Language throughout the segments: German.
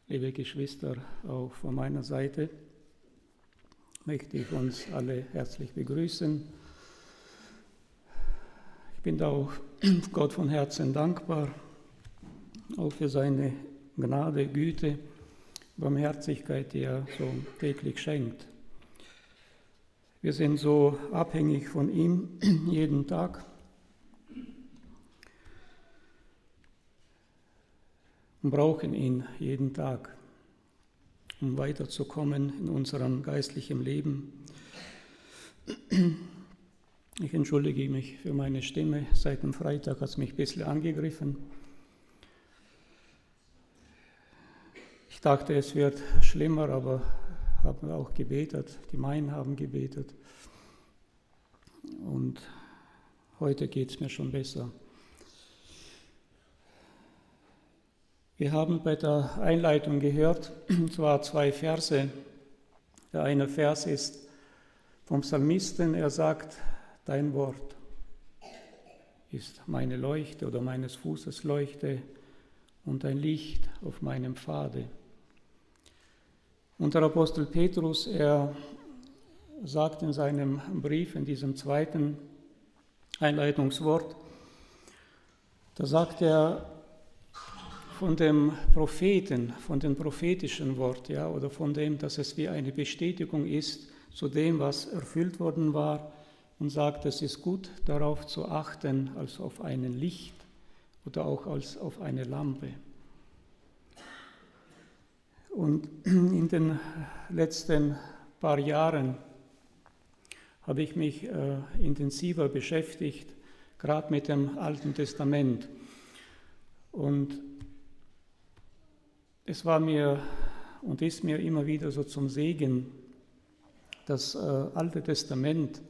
liebe Geschwister, auch von meiner Seite möchte ich uns alle herzlich begrüßen. Ich bin auch Gott von Herzen dankbar, auch für seine Gnade, Güte, Barmherzigkeit, die er so täglich schenkt. Wir sind so abhängig von ihm jeden Tag. Und brauchen ihn jeden Tag, um weiterzukommen in unserem geistlichen Leben. Ich entschuldige mich für meine Stimme. Seit dem Freitag hat es mich ein bisschen angegriffen. Ich dachte, es wird schlimmer, aber haben auch gebetet. Die meinen haben gebetet. Und heute geht es mir schon besser. Wir haben bei der Einleitung gehört, und zwar 2 Verse. Der eine Vers ist vom Psalmisten, er sagt, dein Wort ist meine Leuchte oder meines Fußes Leuchte und ein Licht auf meinem Pfade. Und der Apostel Petrus, er sagt in seinem Brief, in diesem 2. Einleitungswort, da sagt er, von dem Propheten, von dem prophetischen Wort, ja, oder von dem, dass es wie eine Bestätigung ist zu dem, was erfüllt worden war, und sagt, es ist gut, darauf zu achten, als auf ein Licht oder auch als auf eine Lampe. Und in den letzten paar Jahren habe ich mich intensiver beschäftigt, gerade mit dem Alten Testament. Und es war mir und ist mir immer wieder so zum Segen, das Alte Testament.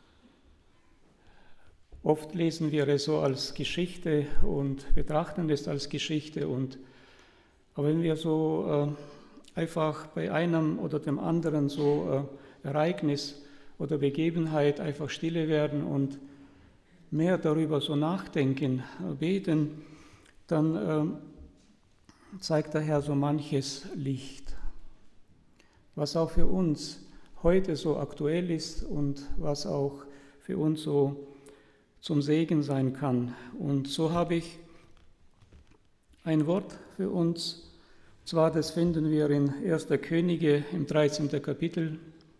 Oft lesen wir es so als Geschichte und betrachten es als Geschichte. Aber wenn wir so einfach bei einem oder dem anderen so Ereignis oder Begebenheit einfach stille werden und mehr darüber so nachdenken, beten, dann zeigt der Herr so manches Licht, was auch für uns heute so aktuell ist und was auch für uns so zum Segen sein kann. Und so habe ich ein Wort für uns, und zwar das finden wir in 1. Könige im 13. Kapitel.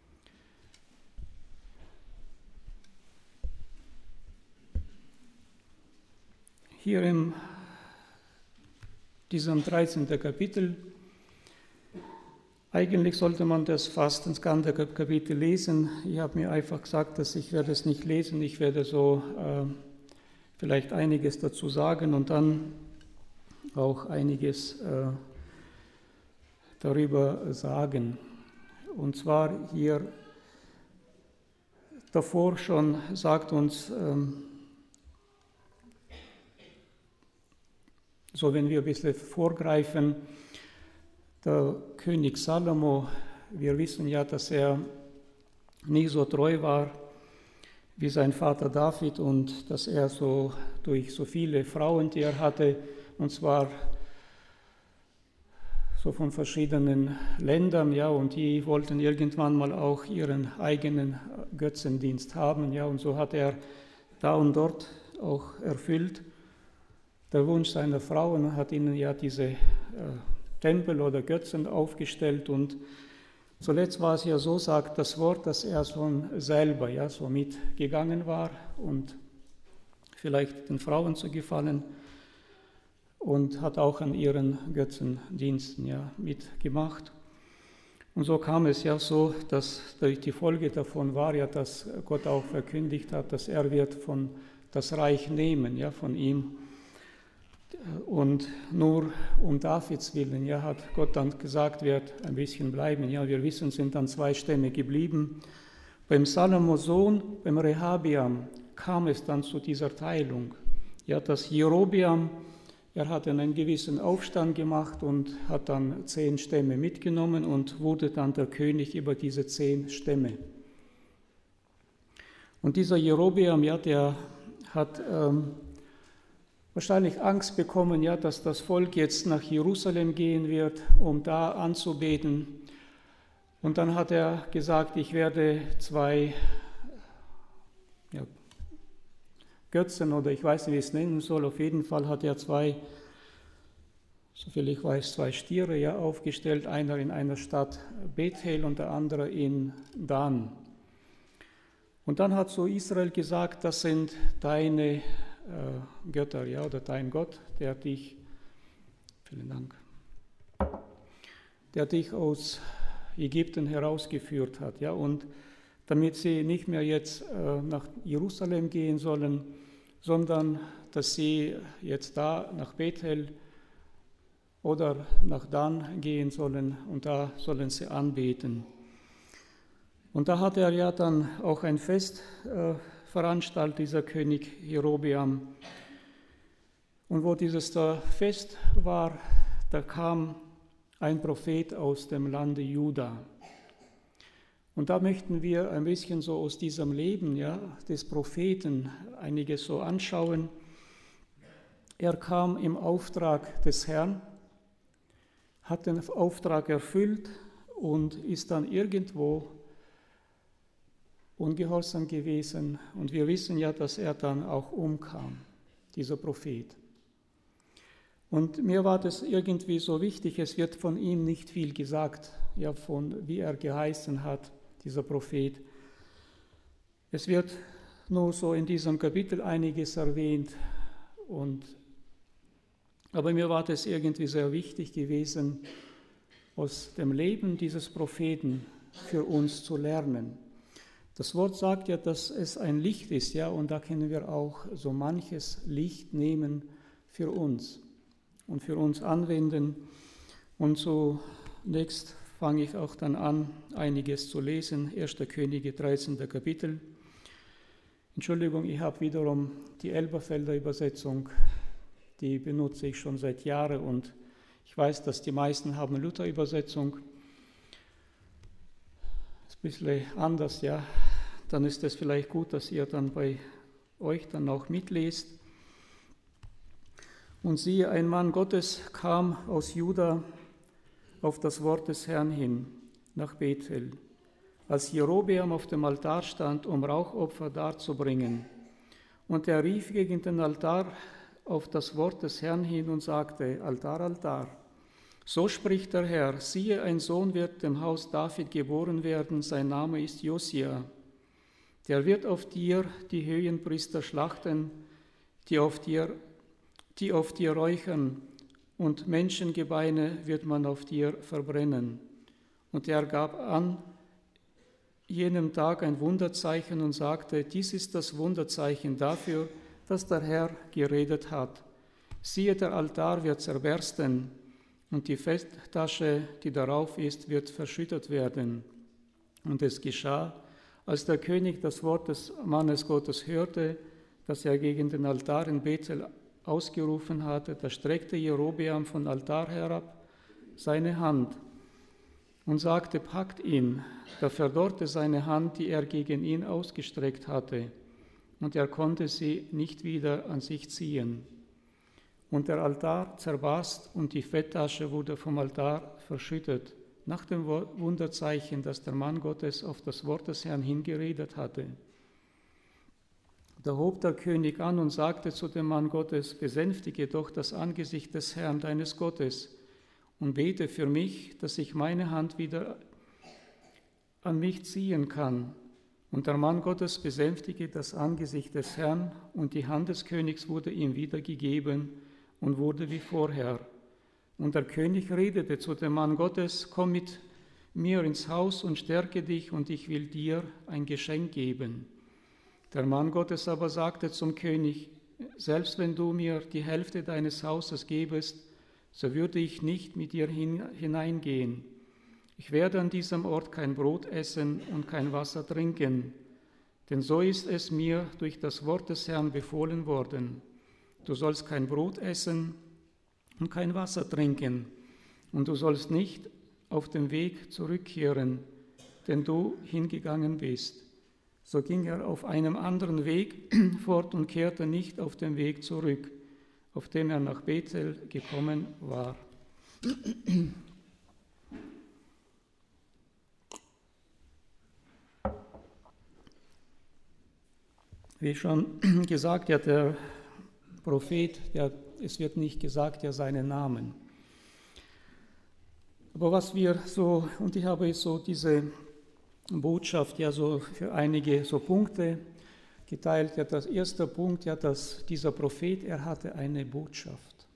Hier in diesem 13. Kapitel, eigentlich sollte man das fast ins ganze Kapitel lesen. Ich habe mir einfach gesagt, dass ich werde es nicht lesen, ich werde so vielleicht einiges dazu sagen und dann auch einiges darüber sagen. Und zwar hier davor schon sagt uns, so wenn wir ein bisschen vorgreifen, der König Salomo, wir wissen ja, dass er nie so treu war wie sein Vater David und dass er so durch so viele Frauen, die er hatte, und zwar so von verschiedenen Ländern, ja, und die wollten irgendwann mal auch ihren eigenen Götzendienst haben, ja, und so hat er da und dort auch erfüllt der Wunsch seiner Frauen, hat ihnen ja diese Tempel oder Götzen aufgestellt und zuletzt war es ja so, sagt das Wort, dass er schon selber ja so mitgegangen war und vielleicht den Frauen zu gefallen und hat auch an ihren Götzendiensten ja mitgemacht. Und so kam es ja so, dass die Folge davon war ja, dass Gott auch verkündigt hat, dass er wird von das Reich nehmen, ja, von ihm. Und nur um Davids willen, ja, hat Gott dann gesagt, wird ein bisschen bleiben. Ja, wir wissen, sind dann 2 Stämme geblieben. Beim Salomos Sohn, beim Rehabeam, kam es dann zu dieser Teilung. Ja, dass Jerobeam, er hat einen gewissen Aufstand gemacht und hat dann 10 Stämme mitgenommen und wurde dann der König über diese 10 Stämme. Und dieser Jerobeam, ja, der hat wahrscheinlich Angst bekommen, ja, dass das Volk jetzt nach Jerusalem gehen wird, um da anzubeten. Und dann hat er gesagt, ich werde 2 Götzen, oder ich weiß nicht, wie ich es nennen soll, auf jeden Fall hat er 2, soviel ich weiß, 2 Stiere ja aufgestellt, einer in einer Stadt Bethel und der andere in Dan. Und dann hat so Israel gesagt, das sind deine Götter, ja, oder dein Gott, der dich, vielen Dank, der dich aus Ägypten herausgeführt hat, ja, und damit sie nicht mehr jetzt nach Jerusalem gehen sollen, sondern dass sie jetzt da nach Bethel oder nach Dan gehen sollen und da sollen sie anbeten. Und da hat er ja dann auch ein Fest veranstaltet, dieser König Jerobeam. Und wo dieses da Fest war, da kam ein Prophet aus dem Lande Juda. Und da möchten wir ein bisschen so aus diesem Leben, ja, des Propheten einiges so anschauen. Er kam im Auftrag des Herrn, hat den Auftrag erfüllt und ist dann irgendwo ungehorsam gewesen. Und wir wissen ja, dass er dann auch umkam, dieser Prophet. Und mir war das irgendwie so wichtig, es wird von ihm nicht viel gesagt, ja, von wie er geheißen hat, dieser Prophet. Es wird nur so in diesem Kapitel einiges erwähnt, aber mir war das irgendwie sehr wichtig gewesen, aus dem Leben dieses Propheten für uns zu lernen. Das Wort sagt ja, dass es ein Licht ist, ja, und da können wir auch so manches Licht nehmen für uns und für uns anwenden. Und zunächst fange ich auch dann an, einiges zu lesen. 1. Könige, 13. Kapitel. Entschuldigung, ich habe wiederum die Elberfelder Übersetzung, die benutze ich schon seit Jahren und ich weiß, dass die meisten haben Luther-Übersetzung. Ist ein bisschen anders, ja. Dann ist es vielleicht gut, dass ihr dann bei euch dann auch mitlest. Und siehe, ein Mann Gottes kam aus Juda auf das Wort des Herrn hin, nach Bethel, als Jerobeam auf dem Altar stand, um Rauchopfer darzubringen. Und er rief gegen den Altar auf das Wort des Herrn hin und sagte, Altar, Altar. So spricht der Herr, siehe, ein Sohn wird dem Haus David geboren werden, sein Name ist Josia. Der wird auf dir die Höhenpriester schlachten, die auf dir räuchern, und Menschengebeine wird man auf dir verbrennen. Und er gab an jenem Tag ein Wunderzeichen und sagte, dies ist das Wunderzeichen dafür, dass der Herr geredet hat. Siehe, der Altar wird zerbersten, und die Festtasche, die darauf ist, wird verschüttet werden. Und es geschah, als der König das Wort des Mannes Gottes hörte, das er gegen den Altar in Bethel ausgerufen hatte, da streckte Jerobeam von Altar herab seine Hand und sagte, packt ihn. Da verdorrte seine Hand, die er gegen ihn ausgestreckt hatte, und er konnte sie nicht wieder an sich ziehen. Und der Altar zerbarst und die Fetttasche wurde vom Altar verschüttet, nach dem Wunderzeichen, das der Mann Gottes auf das Wort des Herrn hingeredet hatte. Da hob der König an und sagte zu dem Mann Gottes, besänftige doch das Angesicht des Herrn, deines Gottes, und bete für mich, dass ich meine Hand wieder an mich ziehen kann. Und der Mann Gottes besänftigte das Angesicht des Herrn, und die Hand des Königs wurde ihm wiedergegeben und wurde wie vorher. Und der König redete zu dem Mann Gottes, komm mit mir ins Haus und stärke dich, und ich will dir ein Geschenk geben. Der Mann Gottes aber sagte zum König, selbst wenn du mir die Hälfte deines Hauses gebest, so würde ich nicht mit dir hineingehen. Ich werde an diesem Ort kein Brot essen und kein Wasser trinken, denn so ist es mir durch das Wort des Herrn befohlen worden. Du sollst kein Brot essen und kein Wasser trinken, und du sollst nicht auf dem Weg zurückkehren, den du hingegangen bist. So ging er auf einem anderen Weg fort und kehrte nicht auf dem Weg zurück. auf dem er nach Bethel gekommen war. Wie schon gesagt, ja, der Prophet, es wird nicht gesagt, ja, seinen Namen. Aber was wir so, und ich habe so diese Botschaft ja so für einige so Punkte geteilt. Ja, das erste Punkt, ja, dass dieser Prophet, er hatte eine Botschaft.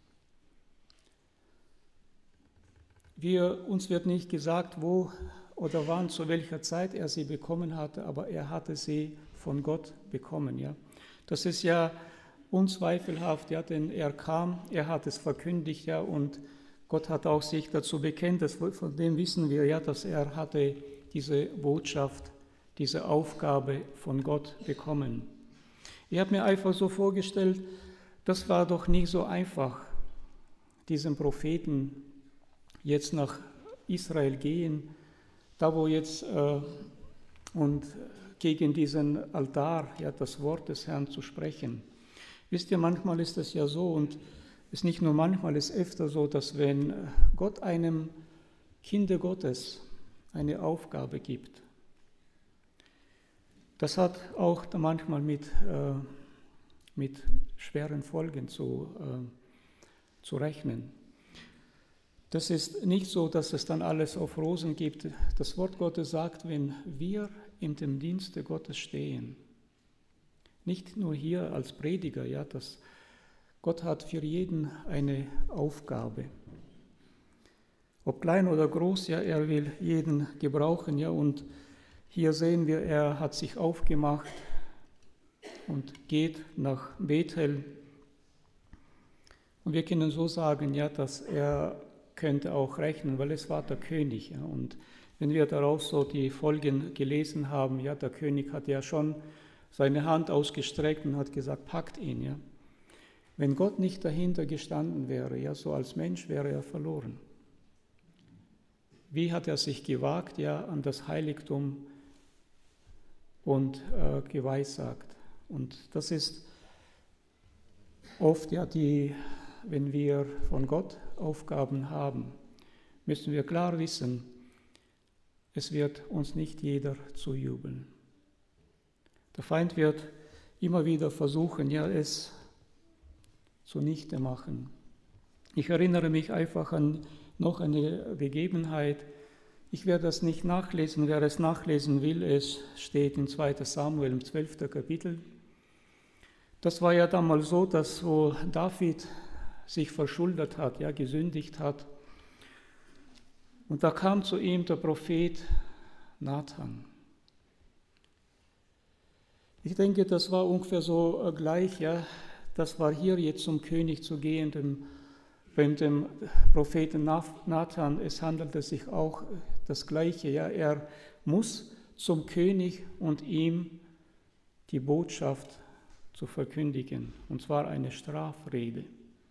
Uns wird nicht gesagt, wo oder wann, zu welcher Zeit er sie bekommen hatte, aber er hatte sie von Gott bekommen. Ja. Das ist ja unzweifelhaft, ja, denn er kam, er hat es verkündigt, ja, und Gott hat auch sich dazu bekennt, von dem wissen wir ja, dass er hatte diese Botschaft, diese Aufgabe von Gott bekommen. Ich habe mir einfach so vorgestellt, das war doch nicht so einfach, diesen Propheten jetzt nach Israel gehen, da wo jetzt und gegen diesen Altar ja das Wort des Herrn zu sprechen. Wisst ihr, manchmal ist es ja so und es ist nicht nur manchmal, es ist öfter so, dass wenn Gott einem Kinder Gottes eine Aufgabe gibt, das hat auch manchmal mit schweren Folgen zu rechnen. Das ist nicht so, dass es dann alles auf Rosen gibt. Das Wort Gottes sagt, wenn wir in dem Dienste Gottes stehen, nicht nur hier als Prediger, ja, dass Gott hat für jeden eine Aufgabe. Ob klein oder groß, ja, er will jeden gebrauchen, ja, und hier sehen wir, er hat sich aufgemacht und geht nach Bethel. Und wir können so sagen, ja, dass er könnte auch rechnen, weil es war der König. Ja, und wenn wir daraus so die Folgen gelesen haben, ja, der König hat ja schon seine Hand ausgestreckt und hat gesagt, packt ihn. Ja. Wenn Gott nicht dahinter gestanden wäre, ja, so als Mensch wäre er verloren. Wie hat er sich gewagt, ja, an das Heiligtum und geweissagt? Und das ist oft, ja, wenn wir von Gott Aufgaben haben, müssen wir klar wissen, es wird uns nicht jeder zujubeln. Der Feind wird immer wieder versuchen, ja, es zunichte machen. Ich erinnere mich einfach an noch eine Begebenheit. Ich werde das nicht nachlesen, wer es nachlesen will, es steht in 2. Samuel im 12. Kapitel. Das war ja damals so, dass wo David sich verschuldet hat, ja, gesündigt hat. Und da kam zu ihm der Prophet Nathan. Ich denke, das war ungefähr so gleich, ja, das war hier jetzt zum König zu gehen, beim dem Propheten Nathan, es handelte sich auch das Gleiche, ja, er muss zum König und ihm die Botschaft zu verkündigen, und zwar eine Strafrede.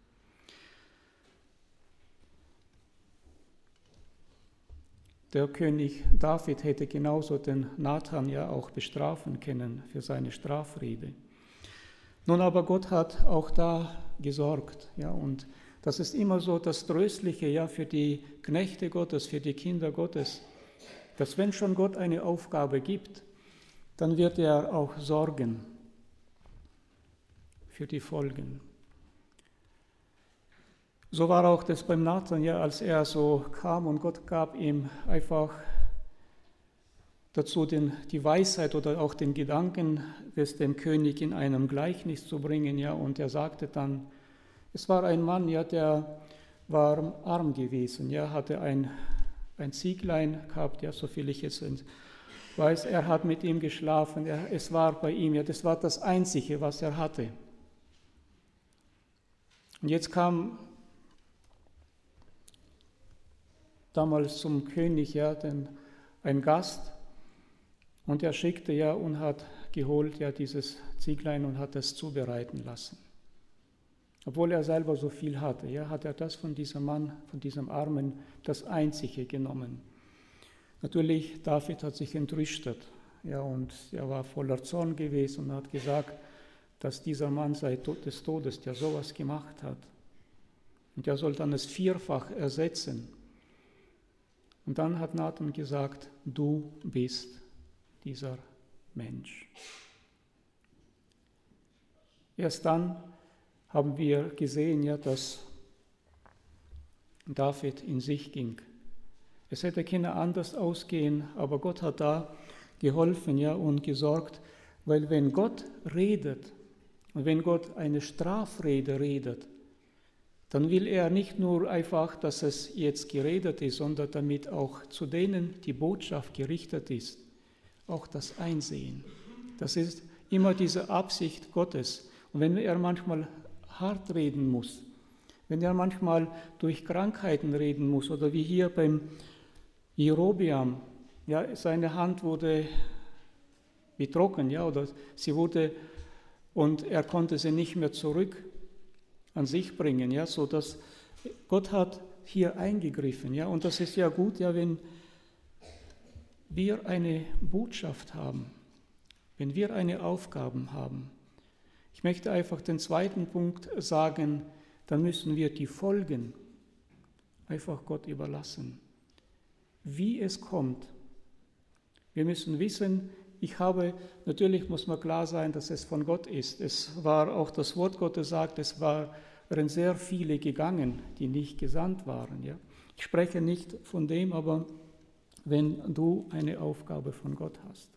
Der König David hätte genauso den Nathan ja auch bestrafen können für seine Strafrede. Nun aber Gott hat auch da gesorgt, ja, und das ist immer so das Tröstliche, ja, für die Knechte Gottes, für die Kinder Gottes, dass wenn schon Gott eine Aufgabe gibt, dann wird er auch sorgen für die Folgen. So war auch das beim Nathan, ja, als er so kam und Gott gab ihm einfach dazu die Weisheit oder auch den Gedanken, das dem König in einem Gleichnis zu bringen, ja, und er sagte dann, es war ein Mann, ja, der war arm gewesen, ja, hatte ein Zieglein gehabt, ja, soviel ich es weiß, er hat mit ihm geschlafen, es war bei ihm, ja, das war das Einzige, was er hatte. Und jetzt kam damals zum König, ja, ein Gast, und er schickte ja und hat geholt ja dieses Zieglein und hat es zubereiten lassen. Obwohl er selber so viel hatte, ja, hat er das von diesem Mann, von diesem Armen, das Einzige genommen. Natürlich, David hat sich entrüstet, ja, und er war voller Zorn gewesen und hat gesagt, dass dieser Mann sei des Todes, der sowas gemacht hat. Und er soll dann es vierfach ersetzen. Und dann hat Nathan gesagt, du bist dieser Mensch. Erst dann haben wir gesehen, ja, dass David in sich ging. Es hätte keiner anders ausgehen, aber Gott hat da geholfen, ja, und gesorgt, weil wenn Gott redet und wenn Gott eine Strafrede redet, dann will er nicht nur einfach, dass es jetzt geredet ist, sondern damit auch zu denen die Botschaft gerichtet ist, auch das Einsehen. Das ist immer diese Absicht Gottes. Und wenn er manchmal hart reden muss, wenn er manchmal durch Krankheiten reden muss, oder wie hier beim Jerobeam, ja, seine Hand wurde wie trocken, ja, oder sie wurde, und er konnte sie nicht mehr zurück an sich bringen, ja, so dass Gott hat hier eingegriffen, ja, und das ist ja gut, ja, wenn wir eine Botschaft haben, wenn wir eine Aufgabe haben. Ich möchte einfach den zweiten Punkt sagen, dann müssen wir die Folgen einfach Gott überlassen. Wie es kommt. Wir müssen wissen, natürlich muss man klar sein, dass es von Gott ist. Es war auch das Wort Gottes sagt, es waren sehr viele gegangen, die nicht gesandt waren. Ja? Ich spreche nicht von dem, aber wenn du eine Aufgabe von Gott hast,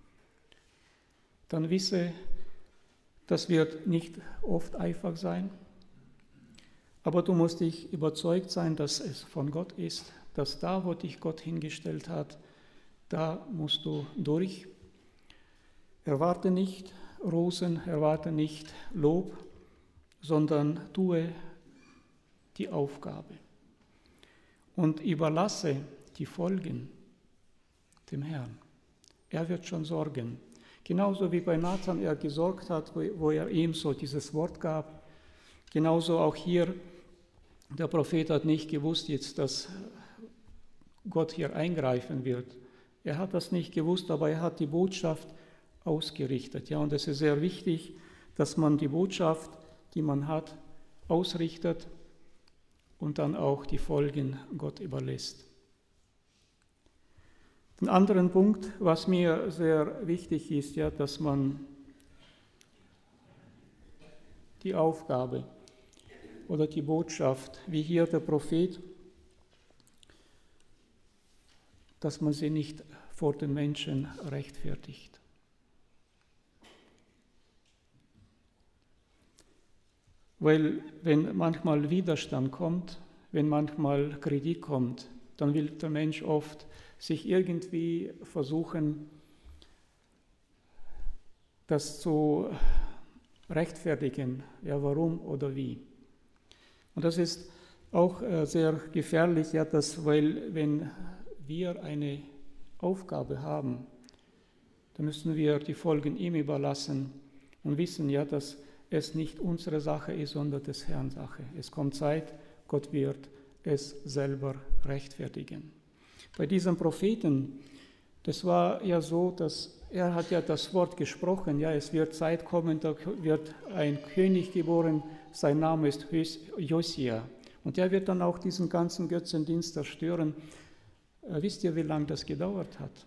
dann wisse, das wird nicht oft einfach sein, aber du musst dich überzeugt sein, dass es von Gott ist, dass da, wo dich Gott hingestellt hat, da musst du durch. Erwarte nicht Rosen, erwarte nicht Lob, sondern tue die Aufgabe und überlasse die Folgen dem Herrn. Er wird schon sorgen. Genauso wie bei Nathan er gesorgt hat, wo er ihm so dieses Wort gab, genauso auch hier, der Prophet hat nicht gewusst jetzt, dass Gott hier eingreifen wird. Er hat das nicht gewusst, aber er hat die Botschaft ausgerichtet. Ja, und es ist sehr wichtig, dass man die Botschaft, die man hat, ausrichtet und dann auch die Folgen Gott überlässt. Ein anderer Punkt, was mir sehr wichtig ist, ja, dass man die Aufgabe oder die Botschaft, wie hier der Prophet, dass man sie nicht vor den Menschen rechtfertigt. Weil wenn manchmal Widerstand kommt, wenn manchmal Kritik kommt, dann will der Mensch oft sich irgendwie versuchen, das zu rechtfertigen, ja, warum oder wie. Und das ist auch sehr gefährlich, ja, weil wenn wir eine Aufgabe haben, dann müssen wir die Folgen ihm überlassen und wissen, ja, dass es nicht unsere Sache ist, sondern des Herrn Sache. Es kommt Zeit, Gott wird es selber rechtfertigen. Bei diesem Propheten, das war ja so, dass er hat ja das Wort gesprochen, ja, es wird Zeit kommen, da wird ein König geboren, sein Name ist Josia. Und er wird dann auch diesen ganzen Götzendienst zerstören. Wisst ihr, wie lange das gedauert hat?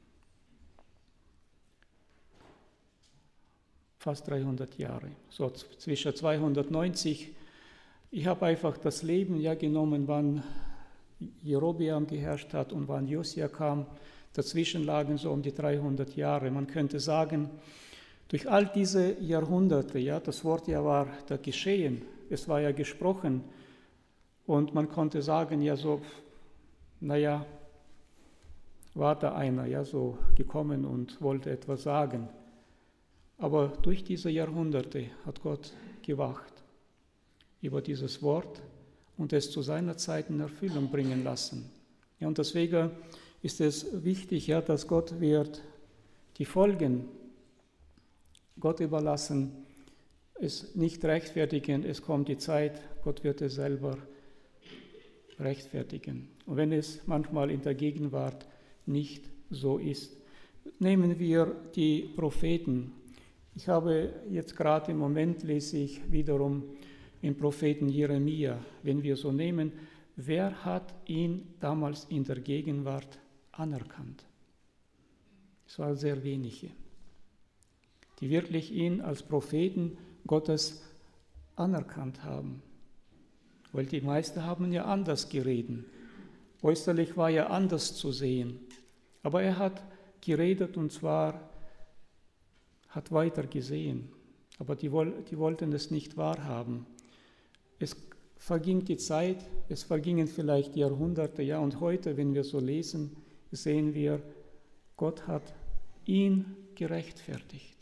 Fast 300 Jahre, so zwischen 290. Ich habe einfach das Leben ja genommen, wann Jerobeam geherrscht hat und wann Josia kam. Dazwischen lagen so um die 300 Jahre. Man könnte sagen, durch all diese Jahrhunderte, ja, das Wort ja war da geschehen, es war ja gesprochen und man konnte sagen, ja so, naja, war da einer, ja, so gekommen und wollte etwas sagen. Aber durch diese Jahrhunderte hat Gott gewacht über dieses Wort und es zu seiner Zeit in Erfüllung bringen lassen. Ja, und deswegen ist es wichtig, ja, dass Gott wird die Folgen Gott überlassen, es nicht rechtfertigen, es kommt die Zeit, Gott wird es selber rechtfertigen. Und wenn es manchmal in der Gegenwart nicht so ist, nehmen wir die Propheten, Ich habe jetzt gerade im Moment, lese ich wiederum den Propheten Jeremia, wenn wir so nehmen, wer hat ihn damals in der Gegenwart anerkannt? Es waren sehr wenige, die wirklich ihn als Propheten Gottes anerkannt haben. Weil die meisten haben ja anders geredet. Äußerlich war er anders zu sehen. Aber er hat geredet und zwar hat weiter gesehen. Aber die wollten es nicht wahrhaben. Es verging die Zeit, es vergingen vielleicht Jahrhunderte, ja, und heute, wenn wir so lesen, sehen wir, Gott hat ihn gerechtfertigt.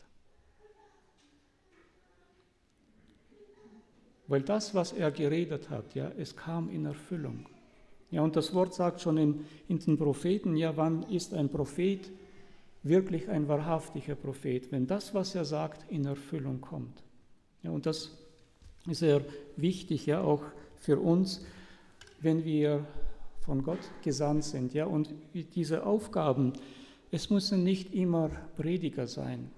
Weil das, was er geredet hat, ja, es kam in Erfüllung. Ja, und das Wort sagt schon in den Propheten, ja, wann ist ein Prophet wirklich ein wahrhaftiger Prophet? Wenn das, was er sagt, in Erfüllung kommt. Ja, und das ist sehr wichtig, ja, auch für uns, wenn wir von Gott gesandt sind. Ja, und diese Aufgaben, es müssen nicht immer Prediger sein.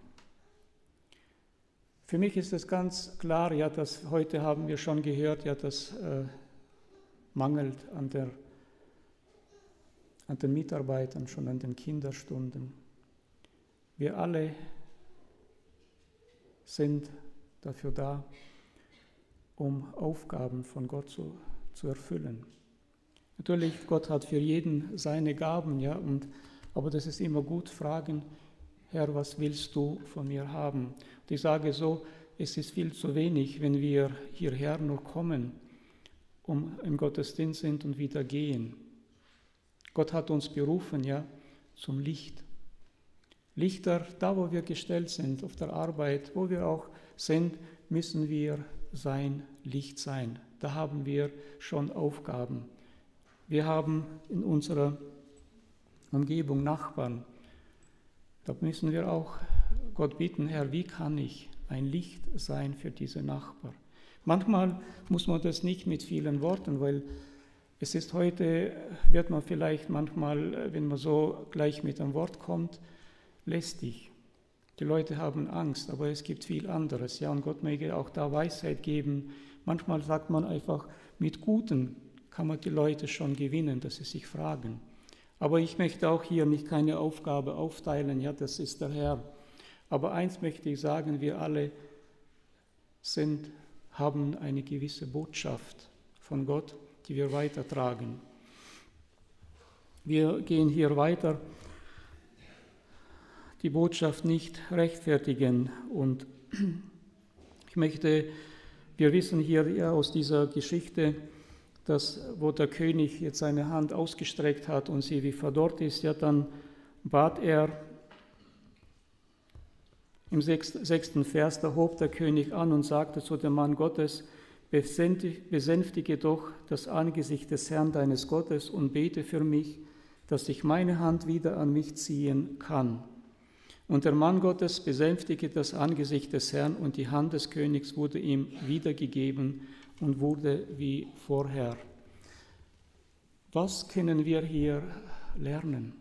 Für mich ist es ganz klar, ja, dass heute haben wir schon gehört, ja, das mangelt an den Mitarbeitern, schon an den Kinderstunden. Wir alle sind dafür da, um Aufgaben von Gott zu erfüllen. Natürlich, Gott hat für jeden seine Gaben, ja, aber das ist immer gut, fragen, Herr, was willst du von mir haben? Und ich sage so, es ist viel zu wenig, wenn wir hierher nur kommen, im Gottesdienst sind und wieder gehen. Gott hat uns berufen, ja, zum Licht. Lichter, da wo wir gestellt sind, auf der Arbeit, wo wir auch sind, müssen wir sein Licht sein. Da haben wir schon Aufgaben. Wir haben in unserer Umgebung Nachbarn. Da müssen wir auch Gott bitten, Herr, wie kann ich ein Licht sein für diese Nachbarn? Manchmal muss man das nicht mit vielen Worten, weil es ist heute, wird man vielleicht manchmal, wenn man so gleich mit einem Wort kommt, lästig. Die Leute haben Angst, aber es gibt viel anderes. Ja, und Gott möge auch da Weisheit geben. Manchmal sagt man einfach, mit Guten kann man die Leute schon gewinnen, dass sie sich fragen. Aber ich möchte auch hier nicht keine Aufgabe aufteilen, ja, das ist der Herr. Aber eins möchte ich sagen, wir alle haben eine gewisse Botschaft von Gott, die wir weitertragen. Wir gehen hier weiter, die Botschaft nicht rechtfertigen. Und wir wissen hier ja aus dieser Geschichte, dass wo der König jetzt seine Hand ausgestreckt hat und sie wie verdorrt ist, ja, dann bat er im 6. Vers, da hob der König an und sagte zu dem Mann Gottes, besänftige doch das Angesicht des Herrn deines Gottes und bete für mich, dass ich meine Hand wieder an mich ziehen kann. Und der Mann Gottes besänftigte das Angesicht des Herrn und die Hand des Königs wurde ihm wiedergegeben und wurde wie vorher. Was können wir hier lernen?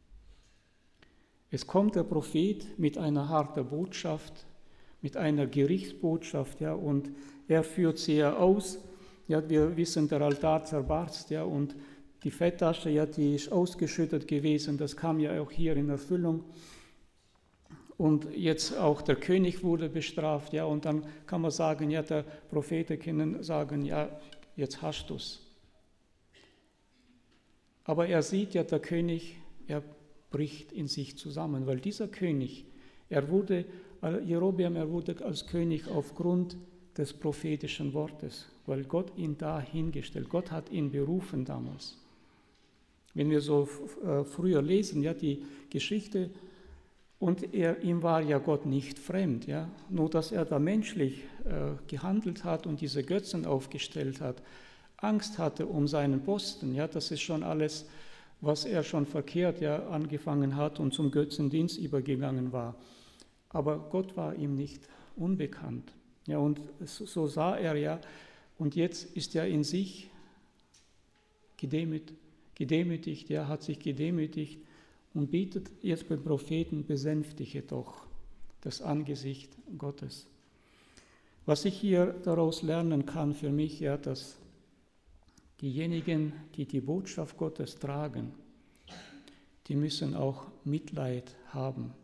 Es kommt der Prophet mit einer harten Botschaft, mit einer Gerichtsbotschaft, ja, und er führt sie ja aus. Ja, wir wissen, der Altar zerbarst, ja, und die Fetttasche, ja, die ist ausgeschüttet gewesen, das kam ja auch hier in Erfüllung. Und jetzt auch der König wurde bestraft, ja, und dann kann man sagen, ja, der Propheten können sagen, ja, jetzt hast du es. Aber er sieht ja, der König, er bricht in sich zusammen, weil dieser König, Jerobeam, er wurde als König aufgrund des prophetischen Wortes, weil Gott ihn da hingestellt, Gott hat ihn berufen damals. Wenn wir so früher lesen, ja, die Geschichte, und ihm war ja Gott nicht fremd, ja, nur dass er da menschlich gehandelt hat und diese Götzen aufgestellt hat, Angst hatte um seinen Posten, ja, das ist schon alles, was er schon verkehrt ja angefangen hat und zum Götzendienst übergegangen war. Aber Gott war ihm nicht unbekannt. Ja, und so sah er ja, und jetzt ist er in sich gedemütigt, hat sich gedemütigt und bittet jetzt beim Propheten, besänftige doch. das Angesicht Gottes. Was ich hier daraus lernen kann für mich, ja, dass diejenigen, die die Botschaft Gottes tragen, die müssen auch Mitleid haben.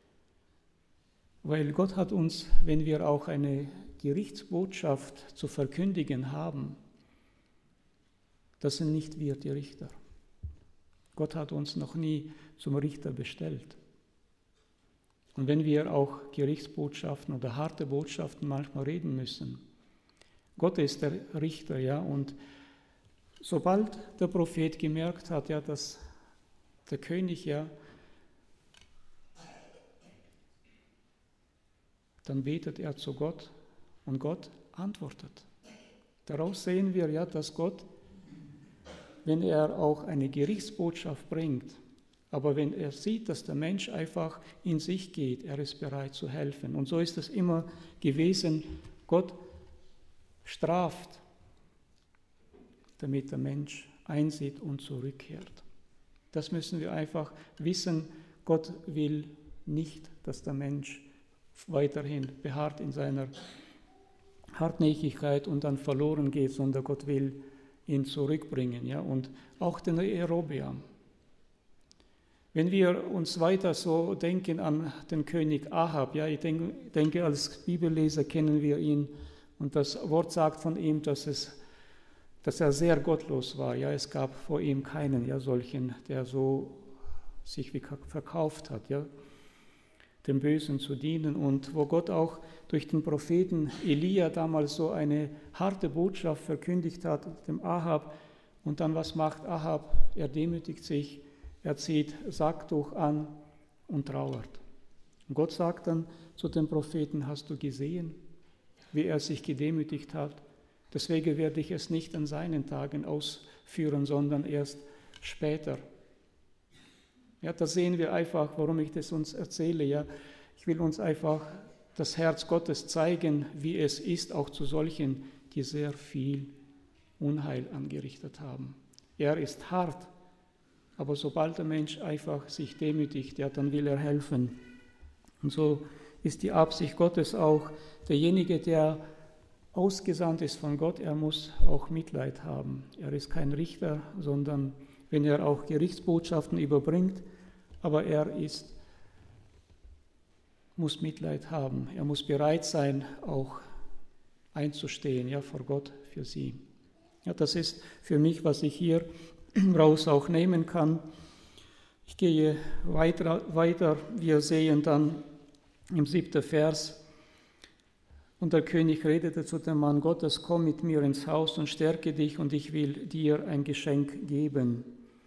Weil Gott hat uns, wenn wir auch eine Gerichtsbotschaft zu verkündigen haben, das sind nicht wir die Richter. Gott hat uns noch nie zum Richter bestellt. Und wenn wir auch Gerichtsbotschaften oder harte Botschaften manchmal reden müssen, Gott ist der Richter, ja, und sobald der Prophet gemerkt hat, ja, dass der König, ja, dann betet er zu Gott und Gott antwortet. Daraus sehen wir ja, dass Gott, wenn er auch eine Gerichtsbotschaft bringt, aber wenn er sieht, dass der Mensch einfach in sich geht, er ist bereit zu helfen. Und so ist es immer gewesen, Gott straft, damit der Mensch einsieht und zurückkehrt. Das müssen wir einfach wissen, Gott will nicht, dass der Mensch weiterhin beharrt in seiner Hartnäckigkeit und dann verloren geht, sondern Gott will ihn zurückbringen. Ja? Und auch den Jerobeam. Wenn wir uns weiter so denken an den König Ahab, ja, ich denke, als Bibelleser kennen wir ihn und das Wort sagt von ihm, dass er sehr gottlos war. Ja, es gab vor ihm keinen, ja, solchen, der so sich verkauft hat, ja, dem Bösen zu dienen. Und wo Gott auch durch den Propheten Elia damals so eine harte Botschaft verkündigt hat, dem Ahab, und dann was macht Ahab? Er demütigt sich, er zieht Sacktuch an und trauert. Und Gott sagt dann zu dem Propheten, hast du gesehen, wie er sich gedemütigt hat? Deswegen werde ich es nicht an seinen Tagen ausführen, sondern erst später. Ja, da sehen wir einfach, warum ich das uns erzähle. Ja. Ich will uns einfach das Herz Gottes zeigen, wie es ist, auch zu solchen, die sehr viel Unheil angerichtet haben. Er ist hart, aber sobald der Mensch einfach sich demütigt, ja, dann will er helfen. Und so ist die Absicht Gottes auch, derjenige, der ausgesandt ist von Gott, er muss auch Mitleid haben. Er ist kein Richter, sondern wenn er auch Gerichtsbotschaften überbringt, aber er muss Mitleid haben. Er muss bereit sein, auch einzustehen, ja, vor Gott für sie. Ja, das ist für mich, was ich hier raus auch nehmen kann. Ich gehe weiter. Wir sehen dann im 7. Vers, und der König redete zu dem Mann Gottes, komm mit mir ins Haus und stärke dich, und ich will dir ein Geschenk geben.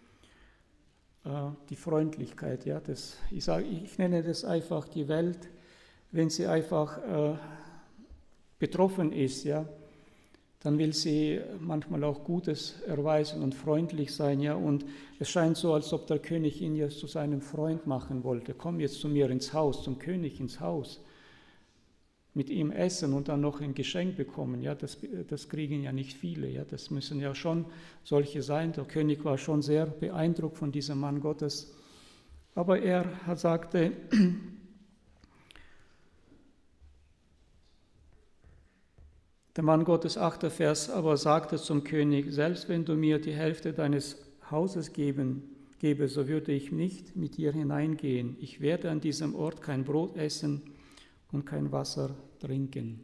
Die Freundlichkeit, ja, ich nenne das einfach die Welt, wenn sie einfach betroffen ist, ja, dann will sie manchmal auch Gutes erweisen und freundlich sein, ja, und es scheint so, als ob der König ihn jetzt zu seinem Freund machen wollte. Komm jetzt zu mir ins Haus, zum König ins Haus, mit ihm essen und dann noch ein Geschenk bekommen, ja, das kriegen ja nicht viele, ja, das müssen ja schon solche sein. Der König war schon sehr beeindruckt von diesem Mann Gottes, aber er sagte, der Mann Gottes, 8. Vers, aber sagte zum König, selbst wenn du mir die Hälfte deines Hauses gebe, so würde ich nicht mit dir hineingehen. Ich werde an diesem Ort kein Brot essen und kein Wasser trinken.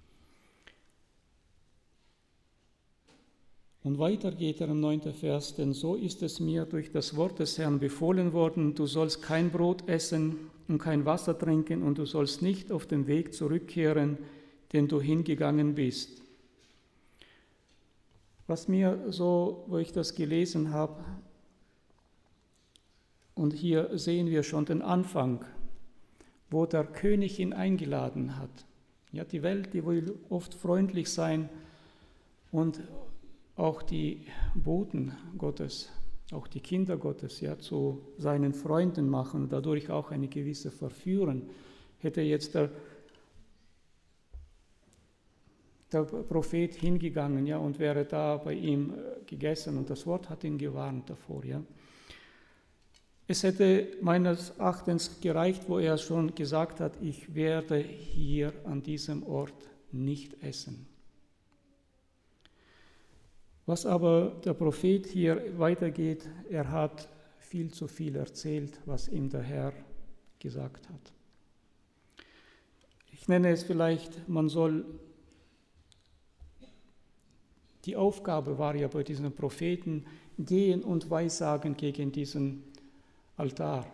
Und weiter geht er im 9. Vers, denn so ist es mir durch das Wort des Herrn befohlen worden, du sollst kein Brot essen und kein Wasser trinken und du sollst nicht auf den Weg zurückkehren, den du hingegangen bist. Was mir so, wo ich das gelesen habe, und hier sehen wir schon den Anfang, wo der König ihn eingeladen hat. Ja, die Welt, die will oft freundlich sein und auch die Boten Gottes, auch die Kinder Gottes, ja, zu seinen Freunden machen, dadurch auch eine gewisse verführen. Hätte jetzt der Prophet hingegangen, ja, und wäre da bei ihm gegessen und das Wort hat ihn gewarnt davor, ja. Es hätte meines Erachtens gereicht, wo er schon gesagt hat, ich werde hier an diesem Ort nicht essen. Was aber der Prophet hier weitergeht, er hat viel zu viel erzählt, was ihm der Herr gesagt hat. Ich nenne es vielleicht, die Aufgabe war ja bei diesen Propheten, gehen und weissagen gegen diesen Altar.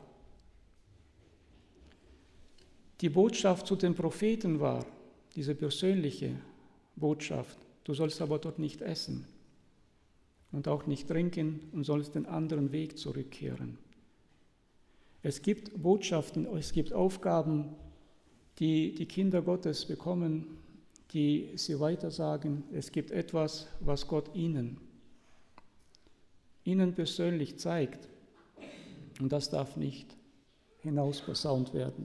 Die Botschaft zu den Propheten war, diese persönliche Botschaft, du sollst aber dort nicht essen und auch nicht trinken und sollst den anderen Weg zurückkehren. Es gibt Botschaften, es gibt Aufgaben, die die Kinder Gottes bekommen, die sie weitersagen. Es gibt etwas, was Gott ihnen persönlich zeigt. Und das darf nicht hinausposaunt werden.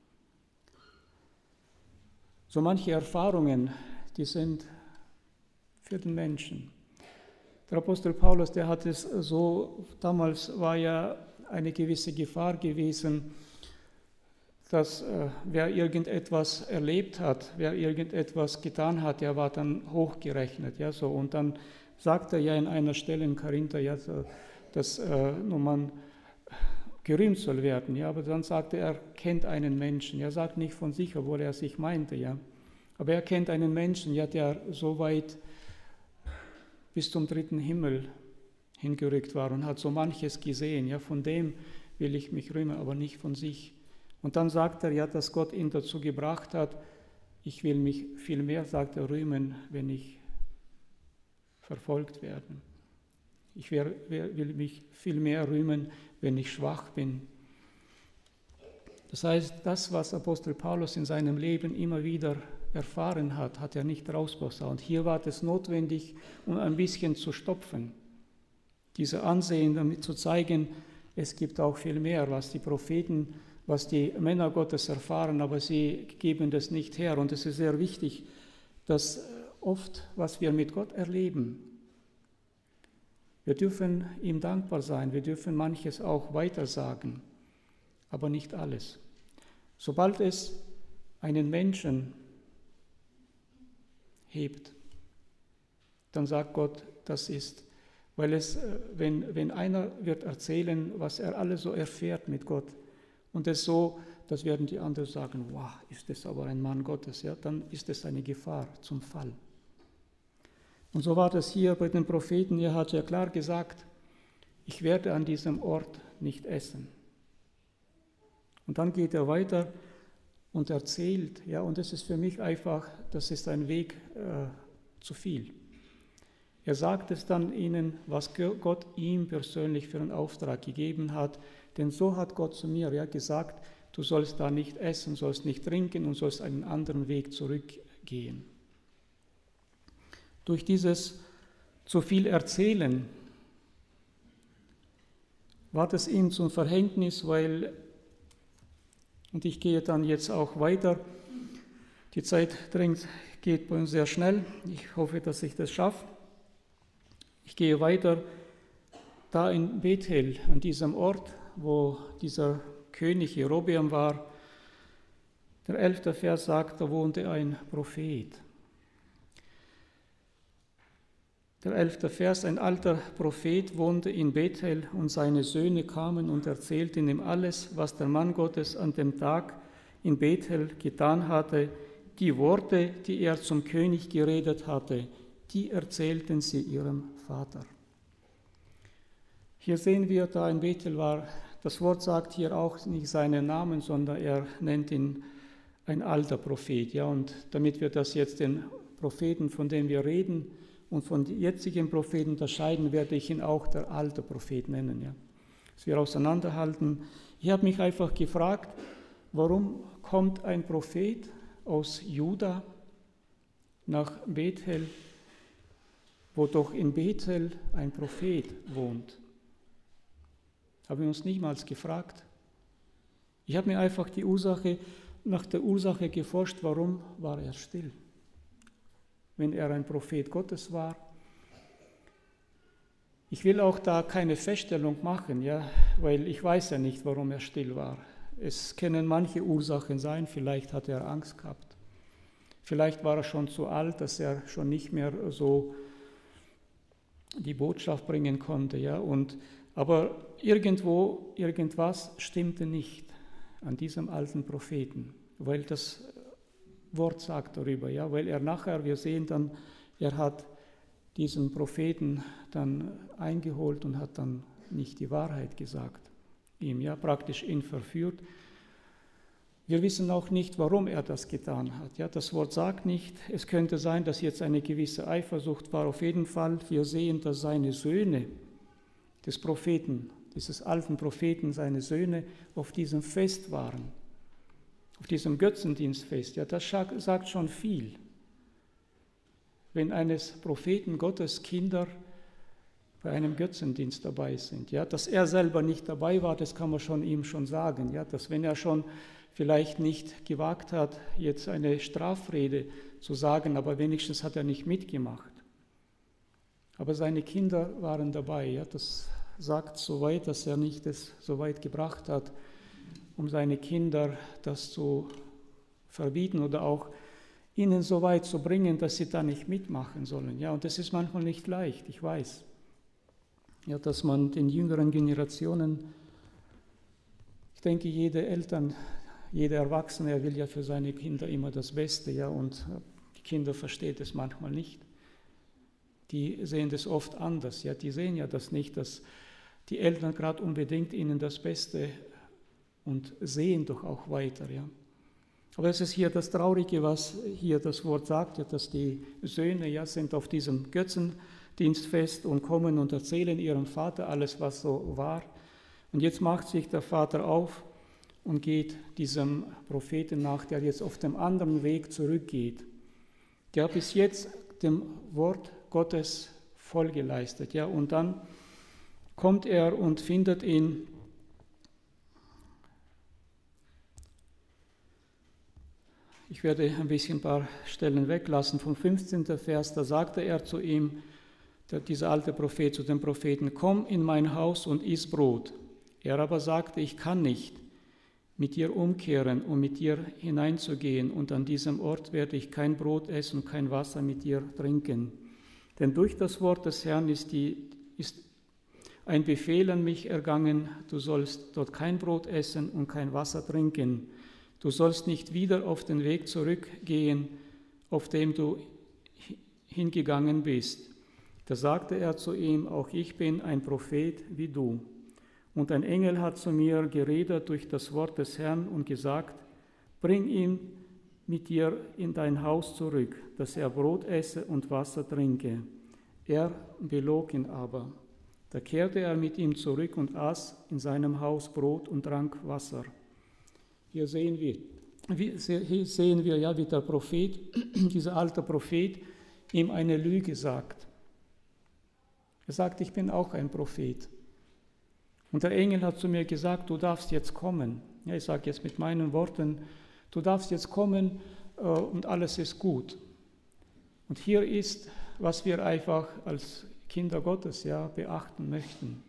So manche Erfahrungen, die sind für den Menschen. Der Apostel Paulus, der hat es so, damals war ja eine gewisse Gefahr gewesen, dass wer irgendetwas erlebt hat, wer irgendetwas getan hat, der war dann hochgerechnet. Ja, so. Und dann sagt er ja in einer Stelle in Korinther, ja, so, dass nun man gerühmt soll werden. Ja, aber dann sagt er kennt einen Menschen. Er sagt nicht von sich, obwohl er sich meinte. Ja. Aber er kennt einen Menschen, ja, der so weit bis zum 3. Himmel hingerückt war und hat so manches gesehen. Ja, von dem will ich mich rühmen, aber nicht von sich. Und dann sagt er ja, dass Gott ihn dazu gebracht hat, ich will mich viel mehr, sagt er, rühmen, wenn ich verfolgt werde. Ich will mich viel mehr rühmen, wenn ich schwach bin. Das heißt, das, was Apostel Paulus in seinem Leben immer wieder erfahren hat, hat er nicht rausposaunt. Hier war es notwendig, um ein bisschen zu stopfen, diese Ansehen, damit zu zeigen, es gibt auch viel mehr, was die Propheten, was die Männer Gottes erfahren, aber sie geben das nicht her. Und es ist sehr wichtig, dass oft, was wir mit Gott erleben, wir dürfen ihm dankbar sein, wir dürfen manches auch weitersagen, aber nicht alles. Sobald es einen Menschen hebt, dann sagt Gott, das ist, weil es, wenn einer wird erzählen, was er alles so erfährt mit Gott, und es so, das werden die anderen sagen, wow, ist das aber ein Mann Gottes, ja, dann ist es eine Gefahr zum Fall. Und so war das hier bei den Propheten, er hat ja klar gesagt, ich werde an diesem Ort nicht essen. Und dann geht er weiter und erzählt, ja, und das ist für mich einfach, das ist ein Weg zu viel. Er sagt es dann ihnen, was Gott ihm persönlich für einen Auftrag gegeben hat, denn so hat Gott zu mir ja gesagt, du sollst da nicht essen, sollst nicht trinken und sollst einen anderen Weg zurückgehen. Durch dieses zu viel Erzählen war das ihm zum Verhängnis, weil, und ich gehe dann jetzt auch weiter, die Zeit geht bei uns sehr schnell, ich hoffe, dass ich das schaffe. Ich gehe weiter, da in Bethel, an diesem Ort, wo dieser König Jerobeam war, der 11. Vers sagt, da wohnte ein Prophet. Der 11. Vers, ein alter Prophet wohnte in Bethel und seine Söhne kamen und erzählten ihm alles, was der Mann Gottes an dem Tag in Bethel getan hatte. Die Worte, die er zum König geredet hatte, die erzählten sie ihrem Vater. Hier sehen wir, da in Bethel war, das Wort sagt hier auch nicht seinen Namen, sondern er nennt ihn ein alter Prophet. Ja, und damit wir das jetzt den Propheten, von dem wir reden, und von den jetzigen Propheten unterscheiden, werde ich ihn auch der alte Prophet nennen. Ja. Dass wir auseinanderhalten. Ich habe mich einfach gefragt, warum kommt ein Prophet aus Juda nach Bethel, wo doch in Bethel ein Prophet wohnt? Haben wir uns niemals gefragt. Ich habe mir einfach nach der Ursache geforscht, warum war er still? Wenn er ein Prophet Gottes war. Ich will auch da keine Feststellung machen, ja, weil ich weiß ja nicht, warum er still war. Es können manche Ursachen sein, vielleicht hat er Angst gehabt. Vielleicht war er schon zu alt, dass er schon nicht mehr so die Botschaft bringen konnte. Ja, aber irgendwas stimmte nicht an diesem alten Propheten, weil das Wort sagt darüber, ja, weil er nachher, wir sehen dann, er hat diesen Propheten dann eingeholt und hat dann nicht die Wahrheit gesagt, ihm ja praktisch ihn verführt. Wir wissen auch nicht, warum er das getan hat. Ja, das Wort sagt nicht, es könnte sein, dass jetzt eine gewisse Eifersucht war. Auf jeden Fall, wir sehen, dass seine Söhne des Propheten, dieses alten Propheten, seine Söhne auf diesem Fest waren, auf diesem Götzendienstfest. Ja, das sagt schon viel. Wenn eines Propheten Gottes Kinder bei einem Götzendienst dabei sind. Ja, dass er selber nicht dabei war, das kann man ihm schon sagen. Ja, dass wenn er schon vielleicht nicht gewagt hat, jetzt eine Strafrede zu sagen, aber wenigstens hat er nicht mitgemacht. Aber seine Kinder waren dabei. Ja, das sagt so weit, dass er nicht es so weit gebracht hat, um seine Kinder das zu verbieten oder auch ihnen so weit zu bringen, dass sie da nicht mitmachen sollen. Ja, und das ist manchmal nicht leicht, ich weiß. Ja, dass man den jüngeren Generationen, ich denke, jede Eltern, jeder Erwachsene, er will ja für seine Kinder immer das Beste, ja, und die Kinder verstehen es manchmal nicht. Die sehen das oft anders, ja, die sehen ja das nicht, dass die Eltern gerade unbedingt ihnen das Beste und sehen doch auch weiter, ja. Aber es ist hier das Traurige, was hier das Wort sagt, ja, dass die Söhne ja sind auf diesem Götzendienstfest und kommen und erzählen ihrem Vater alles, was so war. Und jetzt macht sich der Vater auf und geht diesem Propheten nach, der jetzt auf dem anderen Weg zurückgeht, der bis jetzt dem Wort Gottes Folge leistet. Ja, und dann kommt er und findet ihn. Ich werde ein paar Stellen weglassen. Vom 15. Vers, da sagte er zu ihm, dieser alte Prophet zu dem Propheten, komm in mein Haus und iss Brot. Er aber sagte, ich kann nicht mit dir umkehren, um mit dir hineinzugehen, und an diesem Ort werde ich kein Brot essen und kein Wasser mit dir trinken. Denn durch das Wort des Herrn ist ein Befehl an mich ergangen, du sollst dort kein Brot essen und kein Wasser trinken. Du sollst nicht wieder auf den Weg zurückgehen, auf dem du hingegangen bist. Da sagte er zu ihm, auch ich bin ein Prophet wie du. Und ein Engel hat zu mir geredet durch das Wort des Herrn und gesagt, bring ihn mit dir in dein Haus zurück, dass er Brot esse und Wasser trinke. Er belog ihn aber. Da kehrte er mit ihm zurück und aß in seinem Haus Brot und trank Wasser. Hier sehen wir ja, wie der Prophet, dieser alte Prophet, ihm eine Lüge sagt. Er sagt, ich bin auch ein Prophet. Und der Engel hat zu mir gesagt, du darfst jetzt kommen. Ja, ich sage jetzt mit meinen Worten, du darfst jetzt kommen und alles ist gut. Und hier ist, was wir einfach als Kinder Gottes ja beachten möchten.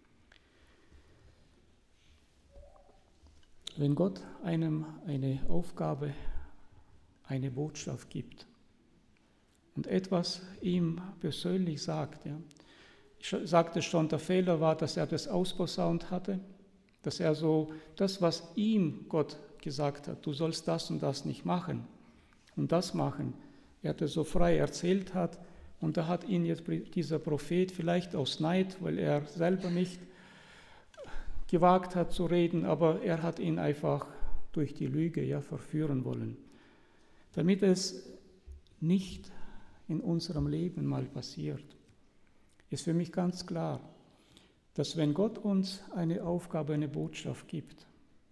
Wenn Gott einem eine Aufgabe, eine Botschaft gibt und etwas ihm persönlich sagt, ja, ich sagte schon, der Fehler war, dass er das ausposaunt hatte, dass er so das, was ihm Gott gesagt hat, du sollst das und das nicht machen und das machen, er das so frei erzählt hat, und da hat ihn jetzt dieser Prophet vielleicht aus Neid, weil er selber nicht gewagt hat zu reden, aber er hat ihn einfach durch die Lüge ja verführen wollen. Damit es nicht in unserem Leben mal passiert, ist für mich ganz klar, dass wenn Gott uns eine Aufgabe, eine Botschaft gibt,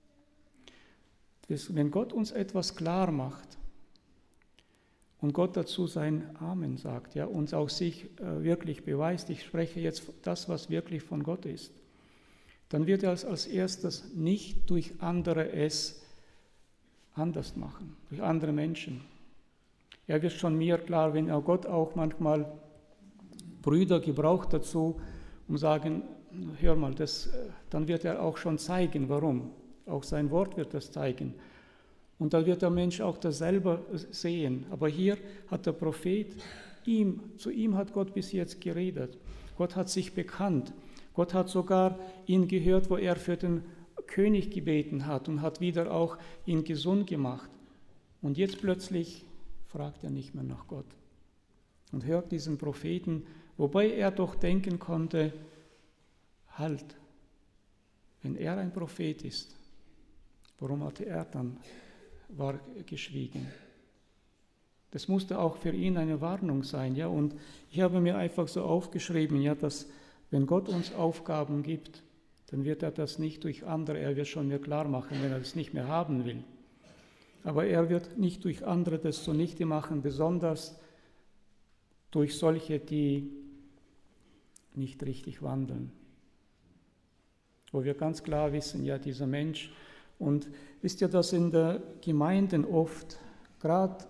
wenn Gott uns etwas klar macht und Gott dazu sein Amen sagt, ja, uns auch sich wirklich beweist, ich spreche jetzt das, was wirklich von Gott ist, dann wird er als erstes nicht durch andere es anders machen, durch andere Menschen. Er wird schon mir klar, wenn auch Gott auch manchmal Brüder gebraucht dazu, und sagen, hör mal, dann wird er auch schon zeigen, warum. Auch sein Wort wird das zeigen. Und dann wird der Mensch auch das selber sehen. Aber hier hat der Prophet, zu ihm hat Gott bis jetzt geredet. Gott hat sich bekannt. Gott hat sogar ihn gehört, wo er für den König gebeten hat und hat wieder auch ihn gesund gemacht. Und jetzt plötzlich fragt er nicht mehr nach Gott und hört diesen Propheten, wobei er doch denken konnte, halt, wenn er ein Prophet ist, warum hatte er dann geschwiegen? Das musste auch für ihn eine Warnung sein. Ja? Und ich habe mir einfach so aufgeschrieben, ja, dass wenn Gott uns Aufgaben gibt, dann wird er das nicht durch andere, er wird schon mir klar machen, wenn er das nicht mehr haben will. Aber er wird nicht durch andere das zunichte machen, besonders durch solche, die nicht richtig wandeln. Wo wir ganz klar wissen, ja, dieser Mensch. Und wisst ihr, dass in der Gemeinden oft gerade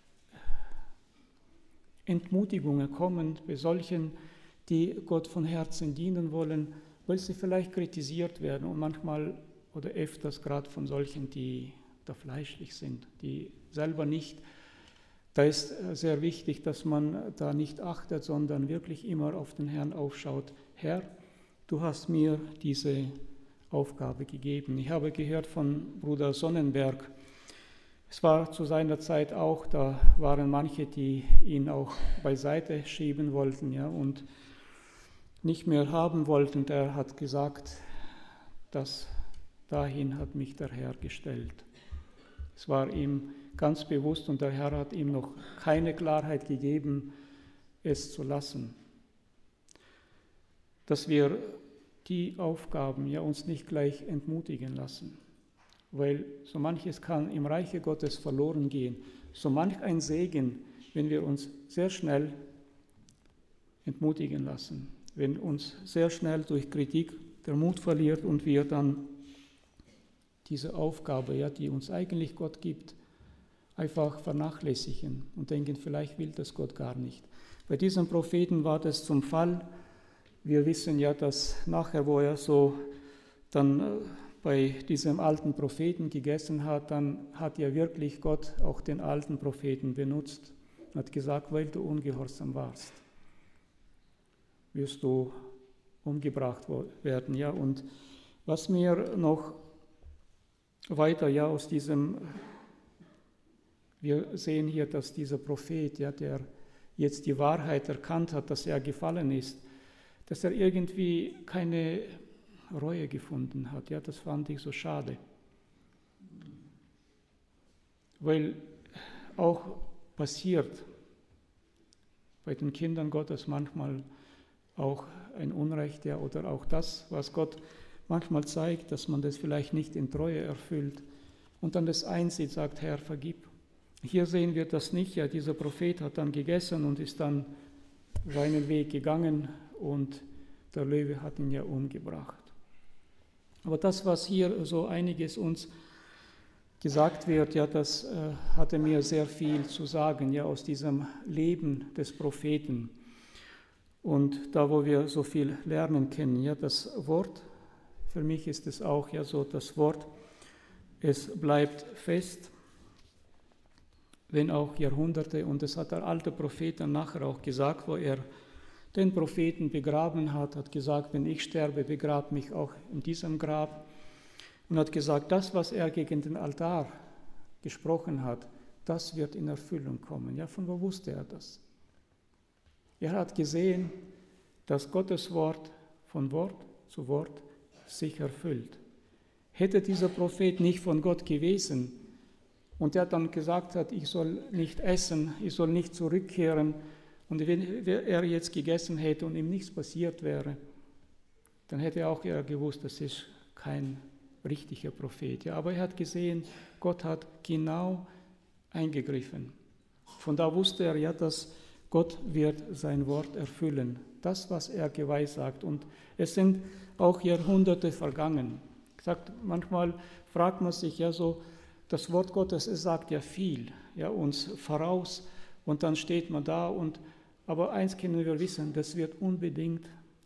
Entmutigungen kommen bei solchen, die Gott von Herzen dienen wollen, weil sie vielleicht kritisiert werden und manchmal oder öfters gerade von solchen, die da fleischlich sind, die selber nicht. Da ist sehr wichtig, dass man da nicht achtet, sondern wirklich immer auf den Herrn aufschaut. Herr, du hast mir diese Aufgabe gegeben. Ich habe gehört von Bruder Sonnenberg, es war zu seiner Zeit auch, da waren manche, die ihn auch beiseite schieben wollten, ja, und nicht mehr haben wollten. Der hat gesagt, dass dahin hat mich der Herr gestellt. Es war ihm ganz bewusst und der Herr hat ihm noch keine Klarheit gegeben, es zu lassen. Dass wir die Aufgaben ja uns nicht gleich entmutigen lassen, weil so manches kann im Reiche Gottes verloren gehen. So manch ein Segen, wenn wir uns sehr schnell entmutigen lassen, wenn uns sehr schnell durch Kritik der Mut verliert und wir dann diese Aufgabe, ja, die uns eigentlich Gott gibt, einfach vernachlässigen und denken, vielleicht will das Gott gar nicht. Bei diesem Propheten war das zum Fall. Wir wissen ja, dass nachher, wo er so dann bei diesem alten Propheten gegessen hat, dann hat ja wirklich Gott auch den alten Propheten benutzt und hat gesagt, weil du ungehorsam warst, wirst du umgebracht werden. Ja. Und was mir noch weiter ja aus diesem, wir sehen hier, dass dieser Prophet, ja, der jetzt die Wahrheit erkannt hat, dass er gefallen ist, dass er irgendwie keine Reue gefunden hat. Ja, das fand ich so schade. Weil auch passiert bei den Kindern Gottes manchmal auch ein Unrecht, ja, oder auch das, was Gott manchmal zeigt, dass man das vielleicht nicht in Treue erfüllt und dann das einsieht, sagt, Herr, vergib. Hier sehen wir das nicht. Ja, dieser Prophet hat dann gegessen und ist dann seinen Weg gegangen und der Löwe hat ihn ja umgebracht. Aber das, was hier so einiges uns gesagt wird, ja, das hatte mir sehr viel zu sagen, ja, aus diesem Leben des Propheten. Und da, wo wir so viel lernen können, ja, das Wort, für mich ist es auch ja so, das Wort, es bleibt fest, wenn auch Jahrhunderte, und das hat der alte Prophet dann nachher auch gesagt, wo er den Propheten begraben hat gesagt, wenn ich sterbe, begrab mich auch in diesem Grab. Und hat gesagt, das, was er gegen den Altar gesprochen hat, das wird in Erfüllung kommen. Ja, von wo wusste er das? Er hat gesehen, dass Gottes Wort von Wort zu Wort sich erfüllt. Hätte dieser Prophet nicht von Gott gewesen und er dann gesagt hat, ich soll nicht essen, ich soll nicht zurückkehren, und wenn er jetzt gegessen hätte und ihm nichts passiert wäre, dann hätte er auch gewusst, das ist kein richtiger Prophet. Ja, aber er hat gesehen, Gott hat genau eingegriffen. Von da wusste er ja, dass Gott wird sein Wort erfüllen. Das, was er geweissagt. Und es sind auch Jahrhunderte vergangen. Manchmal fragt man sich ja so, das Wort Gottes, es sagt ja viel, ja, uns voraus. Und dann steht man da aber eins können wir wissen, das wird unbedingt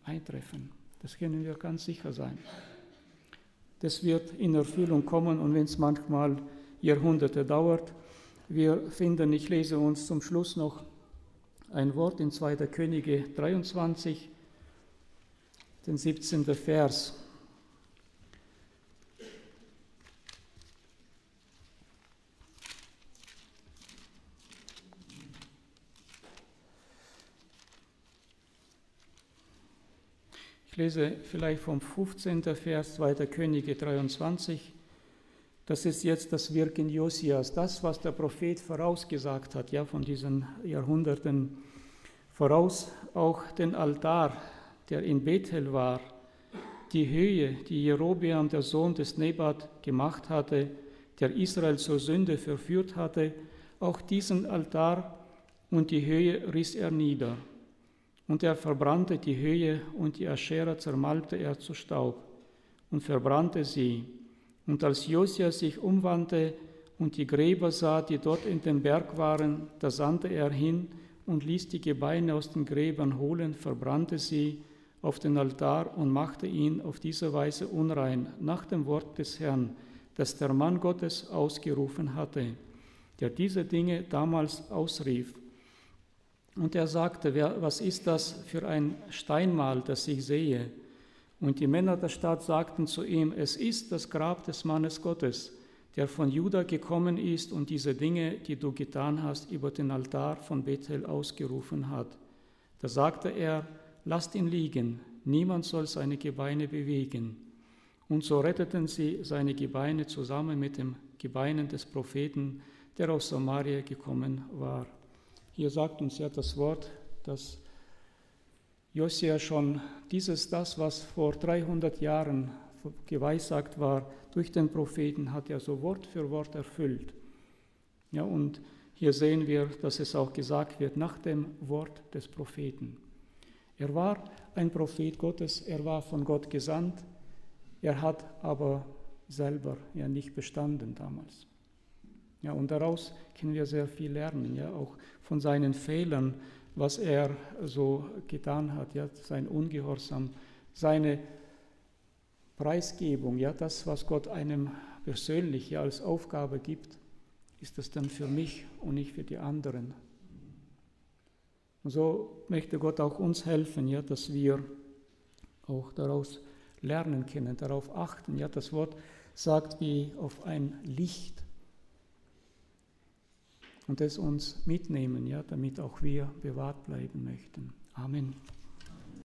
eintreffen. Das können wir ganz sicher sein. Das wird in Erfüllung kommen, und wenn es manchmal Jahrhunderte dauert. Wir finden, ich lese uns zum Schluss noch ein Wort in 2. Könige 23, den 17. Vers. Ich lese vielleicht vom 15. Vers 2. Könige 23. Das ist jetzt das Wirken Josias, das, was der Prophet vorausgesagt hat, ja, von diesen Jahrhunderten voraus, auch den Altar, der in Bethel war, die Höhe, die Jerobeam, der Sohn des Nebat, gemacht hatte, der Israel zur Sünde verführt hatte, auch diesen Altar und die Höhe riss er nieder. Und er verbrannte die Höhe, und die Aschera zermalmte er zu Staub und verbrannte sie. Und als Josia sich umwandte und die Gräber sah, die dort in dem Berg waren, da sandte er hin und ließ die Gebeine aus den Gräbern holen, verbrannte sie auf den Altar und machte ihn auf diese Weise unrein, nach dem Wort des Herrn, das der Mann Gottes ausgerufen hatte, der diese Dinge damals ausrief. Und er sagte, was ist das für ein Steinmal, das ich sehe? Und die Männer der Stadt sagten zu ihm, es ist das Grab des Mannes Gottes, der von Juda gekommen ist und diese Dinge, die du getan hast, über den Altar von Bethel ausgerufen hat. Da sagte er, lasst ihn liegen, niemand soll seine Gebeine bewegen. Und so retteten sie seine Gebeine zusammen mit den Gebeinen des Propheten, der aus Samaria gekommen war. Hier sagt uns ja das Wort, dass Josia schon das, was vor 300 Jahren geweissagt war, durch den Propheten, hat er so Wort für Wort erfüllt. Ja, und hier sehen wir, dass es auch gesagt wird, nach dem Wort des Propheten. Er war ein Prophet Gottes, er war von Gott gesandt, er hat aber selber ja nicht bestanden damals. Ja, und daraus können wir sehr viel lernen, ja, auch von seinen Fehlern, was er so getan hat, ja, sein Ungehorsam, seine Preisgebung, ja, das, was Gott einem persönlich ja als Aufgabe gibt, ist das dann für mich und nicht für die anderen. Und so möchte Gott auch uns helfen, ja, dass wir auch daraus lernen können, darauf achten. Ja, das Wort sagt wie auf ein Licht und es uns mitnehmen, ja, damit auch wir bewahrt bleiben möchten. Amen.